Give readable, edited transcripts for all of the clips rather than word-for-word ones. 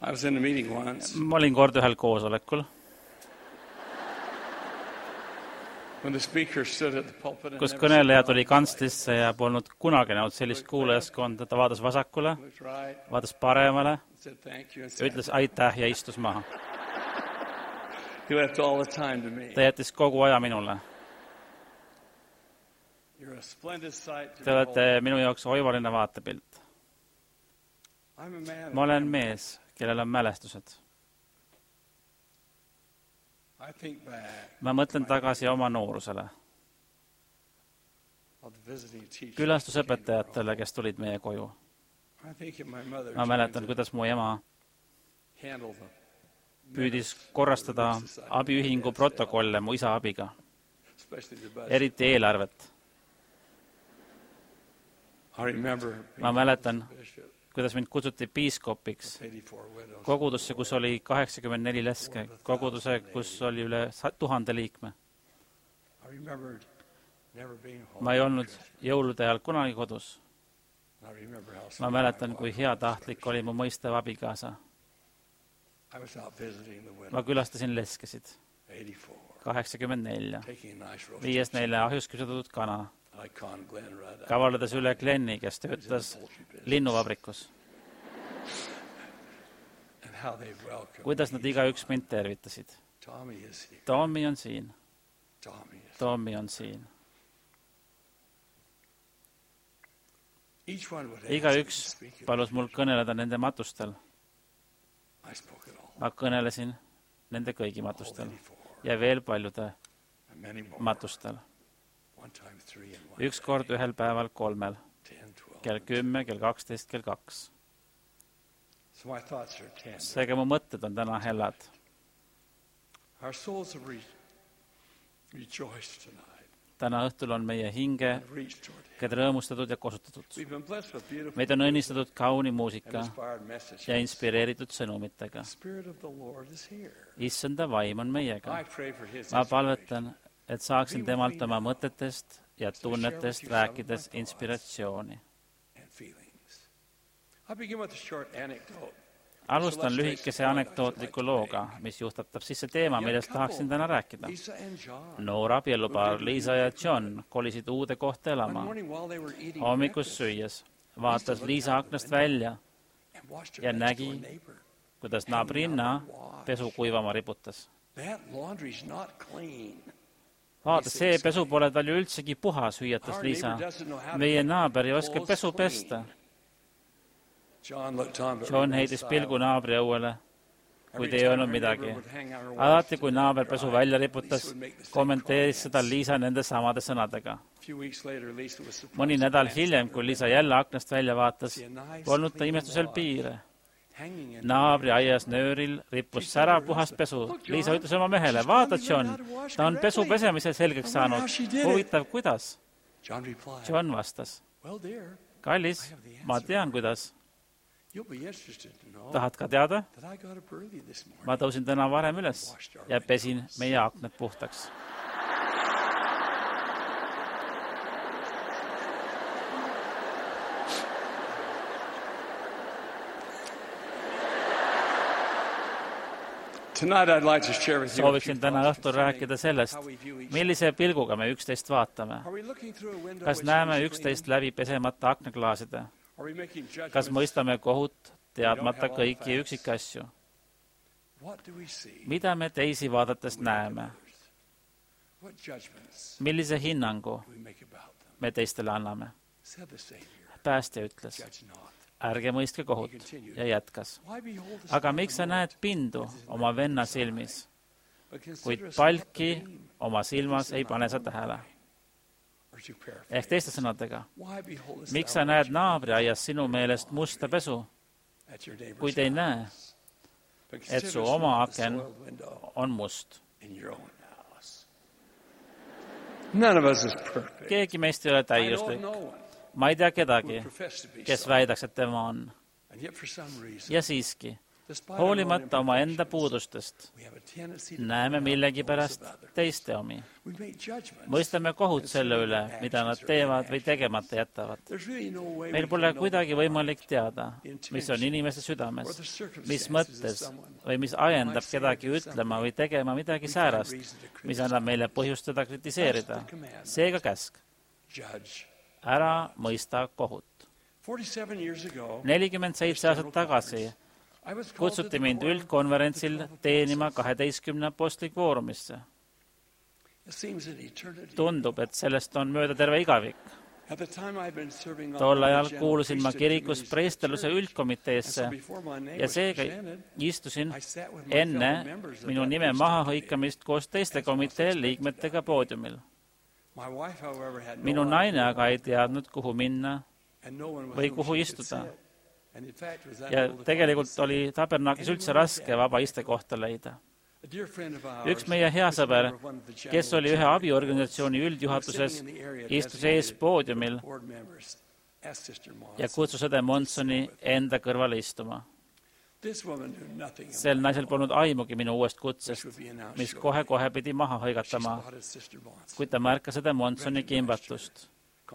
I was in a meeting once. Ma olin kord ühel koosolekul, When the speaker stood at the pulpit and kus never kõneleja saw tuli his kantslisse ja polnud kunagi näinud sellist kuulajaskonda. Ta vaatas vasakule, looked right, vaatas paremale, said thank you, and said, ütles aitäh ja istus maha. he left all the time to me. Ta jättis kogu aja minule. You're a splendid sight to Te olete behold. minu jaoks oivaline vaatepilt. I'm a man. Ma olen mees, kellel on mälestused. I think back Ma mõtlen tagasi oma noorusele, of the visiting teacher. külastusõpetajatele, kes tulid meie koju. I think of my mother Ma trying mäletan, to kuidas mu ema handle the püüdis korrastada abiühingu protokolle mu isa abiga, especially the budget. eriti eelarvet. I remember Ma being mäletan, bishop, kuidas mind kutsuti piiskopiks 84 widows. kogudusse, kus oli 84 leske, koguduse, kus oli üle 1000 liikme. I remembered never being home. Ma ei olnud jõulude ajal kunagi kodus. I remember how Ma sweet mäletan, my kui wife heatahtlik was. oli mu mõistev abikaasa. I was out visiting the Ma widows. külastasin leskesid, 84. 84, Taking a nice roast viies neile ahjus küpsetatud kana, icon Glen Rudd. kavaldades üle Glenni, kes töötas linnuvabrikus. And how they welcomed Kuidas nad igaüks mind tervitasid. Tommy is here. Tommy on siin, Tommy is Tommy on siin. Each one would ask me to Igaüks speak at palus mul kõneleda nende matustel. I spoke at all. Ma kõnelesin nende kõigi matustel 84 ja veel paljude and many more. matustel. One time 3 and one Üks kord ühel päeval 3, 10, 12. kell 10, kell 12, kell 2. So my thoughts are tender. Seega mu mõtted on täna hellad. Our souls have rejoiced tonight Täna õhtul on meie hinge and reached toward him. rõõmustatud ja kosutatud. We've been blessed with beautiful Meid on õnnistatud kauni and muusika inspired messages. ja inspireeritud sõnumitega. The Spirit of the Lord is here. Issanda vaim on meiega. I pray for his Ma inspiration. palvetan, et saaksin temalt oma mõtetest ja tunnetest rääkides inspiratsiooni. And feelings. I begin with a short anecdote. Alustan lühikese anekdootliku looga, mis juhtatab sisse teema, millest tahaksin täna rääkida. Lisa and John. Noor abielupaar Liisa ja John kolisid uude kohta One elama. morning while they were eating Hommikus süües vaatas Liisa aknast välja, and watched ja her next nägi, door neighbor. kuidas naabrinna pesu kuivama riputas. That laundry's not clean. Vaata, see pesu pole tal ju üldsegi puhas, hüüatas Liisa. Meie naaber ei oska pesu pesta. John heitis pilgu naabri õuele, kuid ei öelnud midagi. Alati, kui naaber pesu välja riputas, kommenteeris seda Liisa nende samade sõnadega. Mõni nädal hiljem, kui Liisa jälle aknast välja vaatas, polnud ta imestusel piire. Naabri aias nööril rippus särav puhas pesu. Liisa ütles oma mehele, vaata, John, ta on pesu pesemise selgeks saanud. Huvitav, kuidas? John vastas, kallis, ma tean, kuidas. Tahad ka teada? Ma tõusin täna varem üles ja pesin meie aknad puhtaks. Sooviksin täna õhtul rääkida sellest, millise pilguga me üksteist vaatame. Kas näeme üksteist läbi pesemata aknaklaaside? Kas mõistame kohut, teadmata kõiki üksikasju? Mida me teisi vaadates näeme? Millise hinnangu me teistele anname? Päästja ütles, ärge mõistke kohut, ja jätkas. Aga miks sa näed pindu oma venna silmis, kuid palki oma silmas ei pane sa tähele? Ehk teiste sõnadega, miks sa näed naabri aias sinu meelest musta pesu, kuid ei näe, et su oma aken on must? Keegi meist ei ole täiuslik. Ma ei tea kedagi, kes väidaks, et tema on. Ja siiski, Hoolimata omaenda puudustest näeme millegipärast teiste omi. Mõistame kohut selle üle, mida nad teevad või tegemata jätavad. Meil pole kuidagi võimalik teada, mis on inimeste südames, mis mõttes või mis ajendab kedagi ütlema või tegema midagi säärast, mis annab meile põhjustada kritiseerida. Seega käsk. Ära mõista kohut. 47 aastat tagasi kutsuti mind üldkonverentsil teenima 12 apostli kvoorumisse. Tundub, et sellest on mööda terve igavik. Tol ajal kuulusin ma kirikus preesteluse üldkomiteesse ja seega istusin enne minu nime maha hõikamist koos teiste komitee liikmetega poodiumil. Minu naine aga ei teadnud, kuhu minna või kuhu istuda. Ja tegelikult oli tabernaklis üldse raske vaba istekohta leida. Üks meie hea sõber, kes oli ühe abiorganisatsiooni üldjuhatuses, istus ees poodiumil ja kutsus õde Monsoni enda kõrvale istuma. Sel naisel polnud aimugi minu uuest kutsest, mis kohe pidi maha hõigatama, kuid ta märkas õde Monsoni kimbatust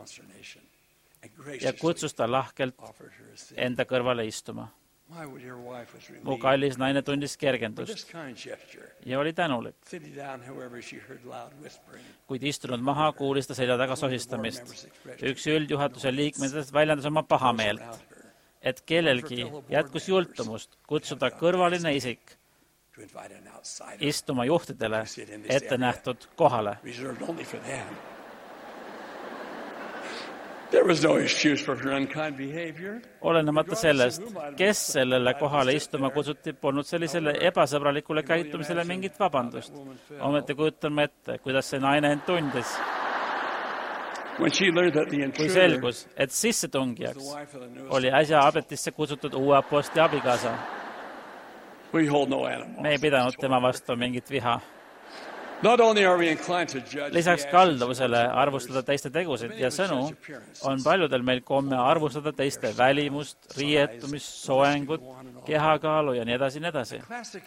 ja kutsus ta lahkelt enda kõrvale istuma. Mu kallis naine tundis kergendust ja oli tänulik. Kuid istunud maha kuulis ta selja taga sosistamist. Üks üldjuhatuse liikmetest väljendas oma pahameelt, et kellelgi jätkus jultumust kutsuda kõrvaline isik istuma juhtidele ette nähtud kohale. Olenemata sellest, kes sellele kohale istuma kutsuti, polnud sellisele ebasõbralikule käitumisele mingit vabandust. Ometi kujutame ette, kuidas see naine end tundis. Kui selgus, et sissetungijaks oli äsja ametisse kutsutud uue apostli abikaasa. Me ei pidanud tema vastu mingit viha. Lisaks kalduvusele arvustada teiste tegusid ja sõnu on paljudel meil komme arvustada teiste välimust, riietumist, soengut, kehakaalu ja nii edasi.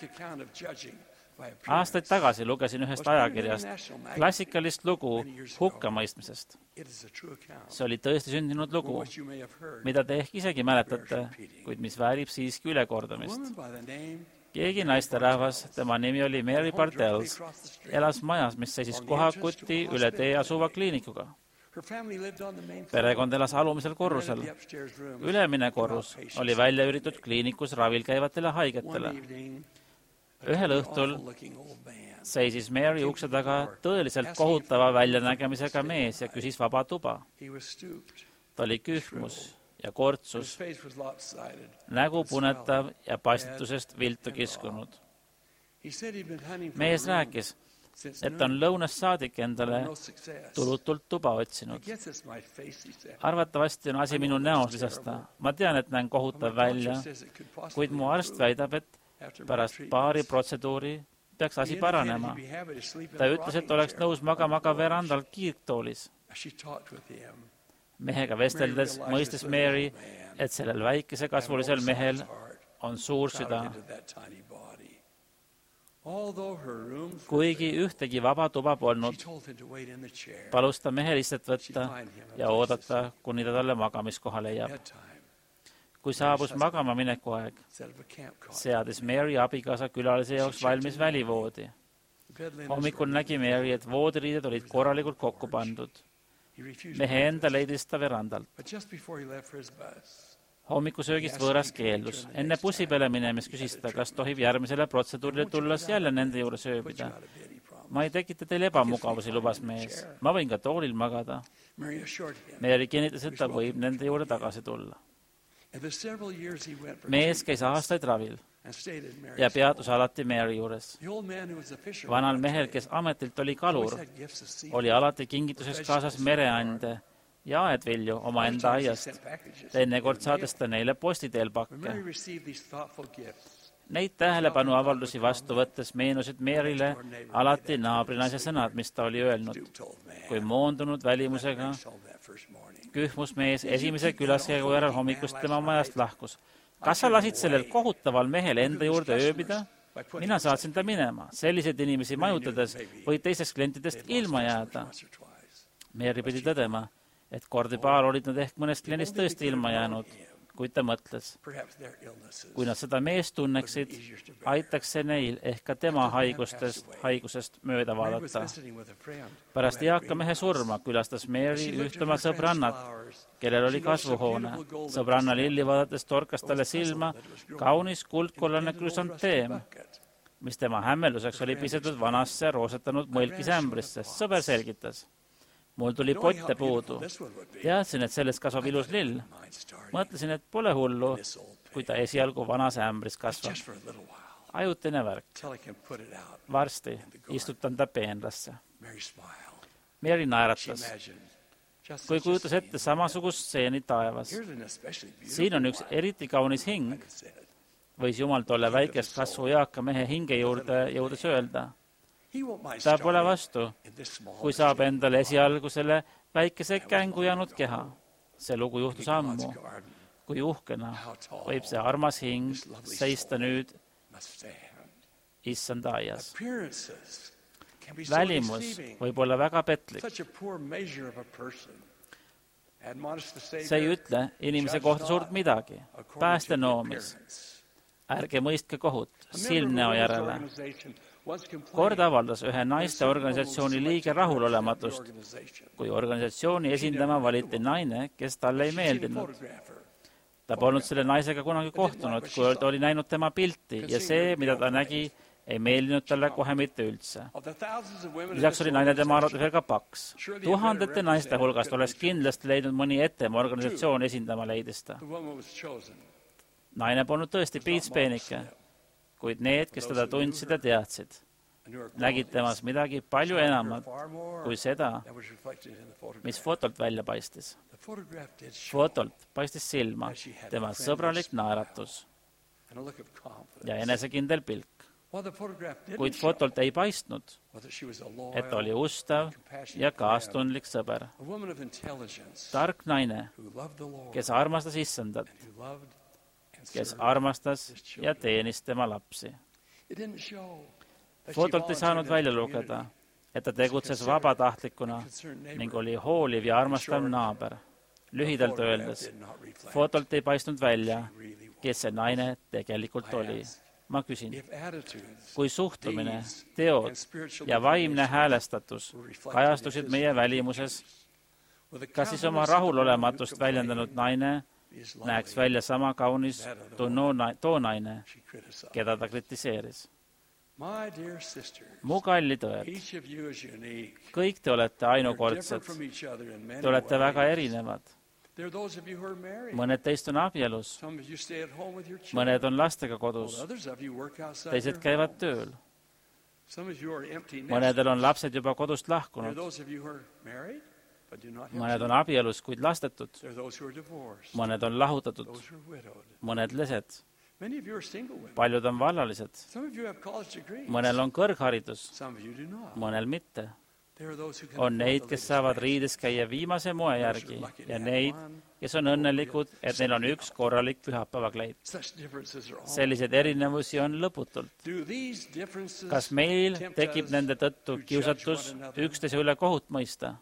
Aastaid tagasi lugesin ühest ajakirjast klassikalist lugu hukkamõistmisest. See oli tõesti sündinud lugu, mida te ehk isegi mäletate, kuid mis väärib siiski ülekordamist. Keegi naisterahvas, tema nimi oli Mary Bartels, elas majas, mis seisis kohakuti üle tee asuva kliinikuga. Perekond elas alumisel korrusel. Ülemine korrus oli välja üritatud kliinikus ravil käivatele haigetele. Ühel õhtul seisis Mary ukse taga tõeliselt kohutava väljanägemisega mees ja küsis vaba tuba. Ta oli kühmus ja kortsus, nägu punetav ja pastitusest viltu kiskunud. Mees rääkis, et ta on lõunast saadik endale tulutult tuba otsinud. Arvatavasti on asi minu näos, lisas ta. Ma tean, et näen kohutav välja, kuid mu arst väidab, et pärast paari protseduuri peaks asi paranema. Ta ütles, et oleks nõus magama ka verandal kiirtoolis. Mehega vesteldes mõistis Mary, et sellel väikese kasvulisel mehel on suur süda. Kuigi ühtegi vaba tuba polnud, palus ta mehel istet võtta ja oodata, kuni ta talle magamiskoha leiab. Kui saabus magama mineku aeg, seadis Mary abikaasa külalise jaoks valmis välivoodi. Hommikul nägi Mary, et voodiriided olid korralikult kokku pandud. Mehe enda leidis ta verandalt. Hommikusöögist võõras keeldus. Enne bussi peale minemist küsis ta, kas tohib järgmisele protseduurile tulles jälle nende juures ööbida. Ma ei tekita teile ebamugavusi, lubas mees. Ma võin ka toolil magada. Mary kinnitas, et ta võib nende juurde tagasi tulla. Mees käis aastaid ravil ja peatus alati Mary juures. Vanal mehel, kes ametilt oli kalur, oli alati kingituseks kaasas mereande ja aedvilju oma enda aiast. Teinekord saades ta neile postiteel pakke. Neid tähelepanuavaldusi vastu võttes meenusid Mary'le alati naabrinaise sõnad, mis ta oli öelnud. Kui moondunud välimusega kühmus mees esimese külaskäigu järel hommikust tema majast lahkus. kas sa lasid sellel kohutaval mehel enda juurde ööbida? Mina saatsin ta minema. Selliseid inimesi majutades võid teistest klientidest ilma jääda. Mary pidi tõdema, et kordi paar olid nad ehk mõnest kliendist tõesti ilma jäänud, kuid ta mõtles. Kui nad seda meest tunneksid, aitaks see neil ehk ka tema haigusest mööda vaadata. Pärast eaka mehe surma külastas Mary üht oma sõbrannat, kellel oli kasvuhoone. Sõbranna lilli vaadates torkas talle silma kaunis kuldkollane krüsanteem, mis tema hämmeluseks oli pisatud vanasse roosetanud mõlkisämbrisse. Sõber selgitas. Mul tuli potte puudu. Teadsin, et sellest kasvab ilus lill. Mõtlesin, et pole hullu, kui ta esialgu vanas ämbris kasvab. Ajutine värk. Varsti istutan ta peenrasse. Mary naeratas. Kui kujutas ette samasugust stseeni taevas. Siin on üks eriti kaunis hing. Võis Jumal tolle väikest kasvu eaka mehe hinge juurde jõudes öelda. Ta pole vastu, kui saab endale esialgu selle väikese kängu jäänud keha. See lugu juhtus ammu, kui uhkena võib see armas hing seista nüüd issanda aias. Välimus võib olla väga petlik. See ei ütle inimese kohta suurt midagi. Pääste noomis. Ärge mõistke kohut, silmnäo järele. Kord avaldas ühe naiste organisatsiooni liige rahulolematust, kui organisatsiooni esindama valiti naine, kes talle ei meeldinud. Ta polnud selle naisega kunagi kohtunud, kui oli näinud tema pilti ja see, mida ta nägi, ei meeldinud talle kohe mitte üldse. Lisaks oli naine tema arvates veel ka paks. Tuhandete naiste hulgast oleks kindlasti leidnud mõni etema organisatsioon esindama leidista. Naine polnud tõesti piitspeenike, kuid need, kes teda tundsid ja teadsid, nägid temas midagi palju enamat kui seda, mis fotolt välja paistis. Fotolt paistis silma tema sõbralik naeratus ja enesekindel pilk. Kuid fotolt ei paistnud, et ta oli ustav ja kaastundlik sõber. Tark naine, kes armastas issandat, kes armastas ja teenis tema lapsi. Fotolt ei saanud välja lugeda, et ta tegutses vabatahtlikuna ning oli hooliv ja armastav naaber. Lühidalt öeldes, fotolt ei paistnud välja, kes see naine tegelikult oli. Ma küsin, kui suhtumine, teod ja vaimne häälestatus kajastusid meie välimuses, kas siis oma rahulolematust väljendanud naine näeks välja sama kaunis too naine, keda ta kritiseeris. Mu kallid õed, kõik te olete ainukordsed, te olete väga erinevad. Mõned teist on abielus, mõned on lastega kodus, teised käivad tööl. Mõnedel on lapsed juba kodust lahkunud. Mõned on abielus, kuid lastetud. Mõned on lahutatud. Mõned lesed. Paljud on vallalised. Mõnel on kõrgharidus. Mõnel mitte. On neid, kes saavad riides käia viimase moe järgi ja neid, kes on õnnelikud, et neil on üks korralik pühapäevakleid. Selliseid erinevusi on lõputult. Kas meil tekib nende tõttu kiusatus üksteise üle kohut mõista?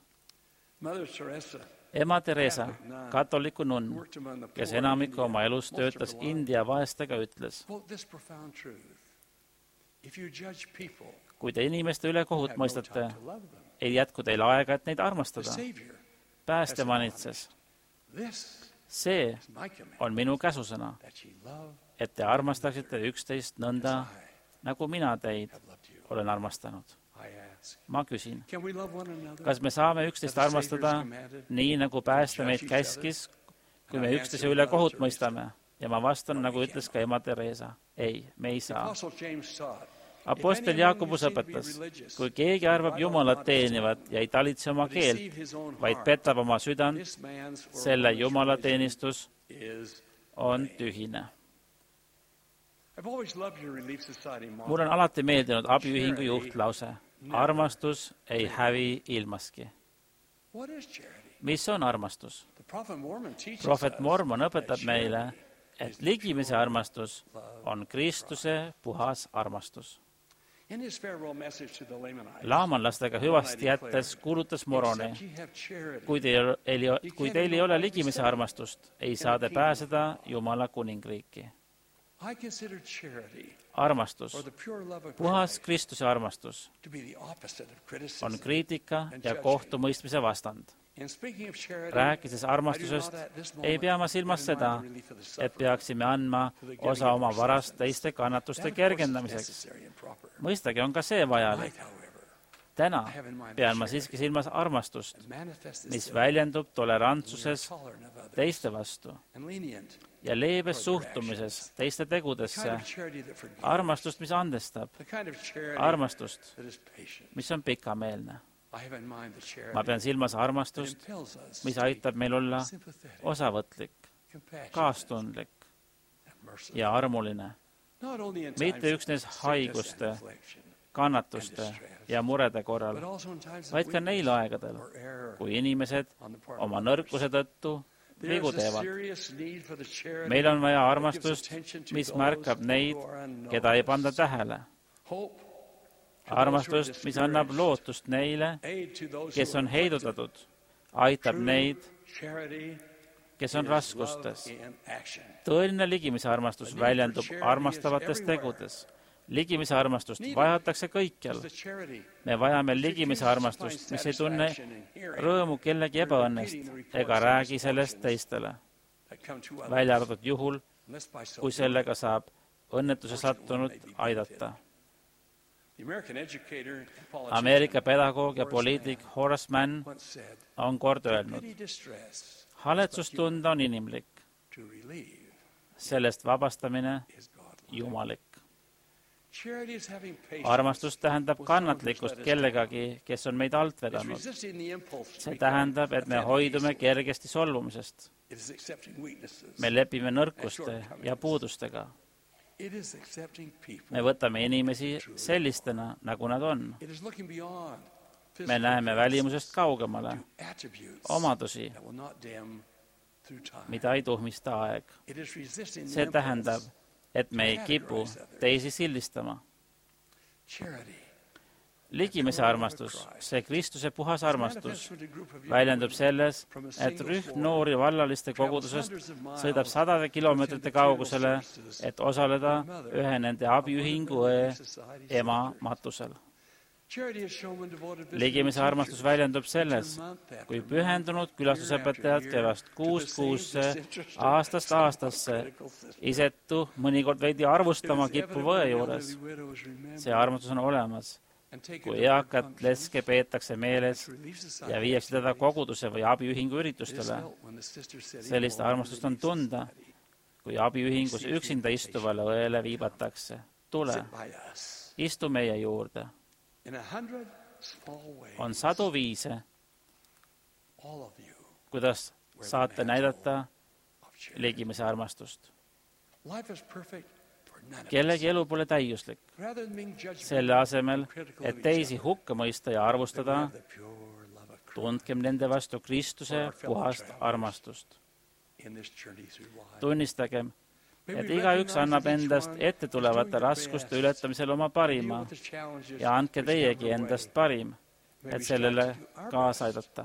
Ema Teresa, katoliku nunn, kes enamiku oma elus töötas India vaestega, ütles, kui te inimeste üle kohut mõistate, ei jätku teil aega, et neid armastada. Päästja manitses. See on minu käsusõna, et te armastaksite üksteist nõnda, nagu mina teid olen armastanud. Ma küsin, kas me saame üksteist armastada nii, nagu päästja meid käskis, kui me üksteise üle kohut mõistame? Ja ma vastan, nagu ütles ka ema Teresa. Ei, me ei saa. Apostel Jaakobus õpetas, kui keegi arvab Jumalat teenivat ja ei talitse oma keelt, vaid petab oma südant, selle Jumala teenistus on tühine. Mul on alati meeldinud abiühingu juhtlause. Armastus ei hävi ilmaski. Mis on armastus? Prohvet Mormon õpetab meile, et ligimise armastus on Kristuse puhas armastus. Laamanlastega hüvasti jättes kuulutas Moroni, kui teil ei ole ligimise armastust, ei saa te pääseda Jumala kuningriiki. Armastus, puhas Kristuse armastus, on kriitika ja kohtumõistmise vastand. Rääkides armastusest, ei pea ma silmas seda, et peaksime andma osa oma varast teiste kannatuste kergendamiseks. Mõistagi on ka see vajalik. Täna pean ma siiski silmas armastust, mis väljendub tolerantsuses teiste vastu ja leebes suhtumises teiste tegudesse, armastust, mis andestab, armastust, mis on pikameelne. Ma pean silmas armastust, mis aitab meil olla osavõtlik, kaastundlik ja armuline, mitte üksnes haiguste, kannatuste ja murede korral, vaid ka neil aegadel, kui inimesed oma nõrkuse tõttu vigu teevad. Meil on vaja armastust, mis märkab neid, keda ei panda tähele. Armastust, mis annab lootust neile, kes on heidutatud, aitab neid, kes on raskustes. Tõeline ligimise armastus väljendub armastavates tegudes. Ligimise armastust vajatakse kõikjal. Me vajame ligimise armastust, mis ei tunne rõõmu kellegi ebaõnnest ega räägi sellest teistele. Välja arvatud juhul, kui sellega saab õnnetuse sattunud aidata. Ameerika pedagoog ja poliitik Horace Mann on kord öelnud, haletsust tunda on inimlik, sellest vabastamine jumalik. Armastus tähendab kannatlikkust kellegagi, kes on meid alt vedanud. See tähendab, et me hoidume kergesti solvumisest. Me lepime nõrkuste ja puudustega. Me võtame inimesi sellistena, nagu nad on. Me näeme välimusest kaugemale omadusi, mida ei tuhmista aeg. See tähendab, et me ei kipu teisi sildistama. Ligimise armastus, see Kristuse puhas armastus, väljendub selles, et rühm noori vallaliste kogudusest sõidab 100 kilomeetrite kaugusele, et osaleda ühe nende abiühingu ema matusel. Ligimise armastus väljendub selles, kui pühendunud külastusõpetajad käivast kuust kuusse, aastast aastasse, isetu mõnikord veidi arvustama kippuva õe juures. See armastus on olemas, kui eakat leske peetakse meeles ja viiakse teda koguduse või abiühingu üritustele. Sellist armastust on tunda, kui abiühingus üksinda istuvale õele viibatakse. Tule, istu meie juurde. On 100 viise, kuidas saate näidata ligimise armastust. Kellegi elu pole täiuslik. Selle asemel, et teisi hukka mõista ja arvustada, tundkem nende vastu Kristuse puhast armastust. Tunnistagem, et igaüks annab endast ette tulevate raskuste ületamisel oma parima ja andke teiegi endast parim, et sellele kaasa aidata.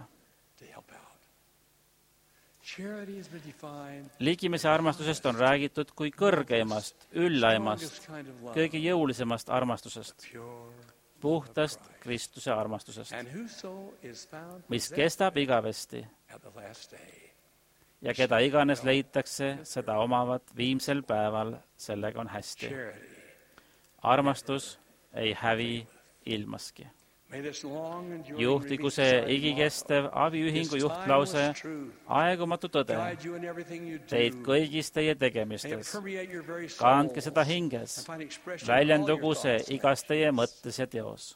Ligimise armastusest on räägitud kui kõrgeimast, üllaimast, kõige jõulisemast armastusest, puhtast Kristuse armastusest, mis kestab igavesti ja keda iganes leitakse, seda omavad viimsel päeval, sellega on hästi. Armastus ei hävi ilmaski. Juhtigu see igikestev abiühingu juhtlause aegumatu tõde teid kõigis teie tegemistes. Kandke seda hinges, väljendugu see igas teie mõttes ja teos.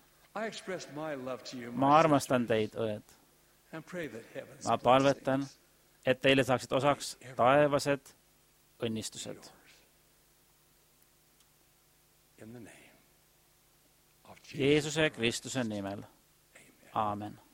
Ma armastan teid, õed. Ma palvetan, et teile saaksid osaks taevased õnnistused. Jeesuse Kristuse nimel. Aamen.